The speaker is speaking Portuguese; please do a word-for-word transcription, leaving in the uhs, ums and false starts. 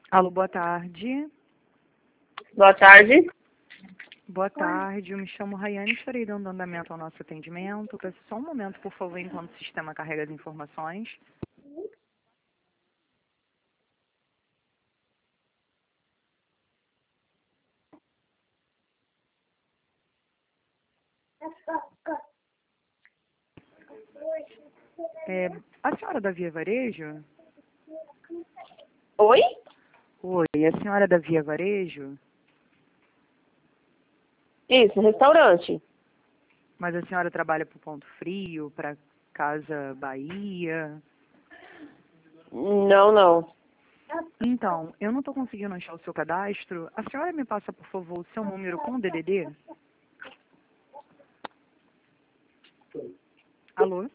Alô, boa tarde. Boa tarde. Boa tarde, eu me chamo Rayane, estarei dando andamento ao nosso atendimento. Peço só um momento, por favor, enquanto o sistema carrega as informações. É, a senhora da Via Varejo? Oi? Oi, a senhora da Via Varejo? Isso, restaurante. Mas a senhora trabalha para o Ponto Frio, para Casa Bahia? Não, não. Então, eu não estou conseguindo achar o seu cadastro. A senhora me passa, por favor, o seu número com o D D D? Alô?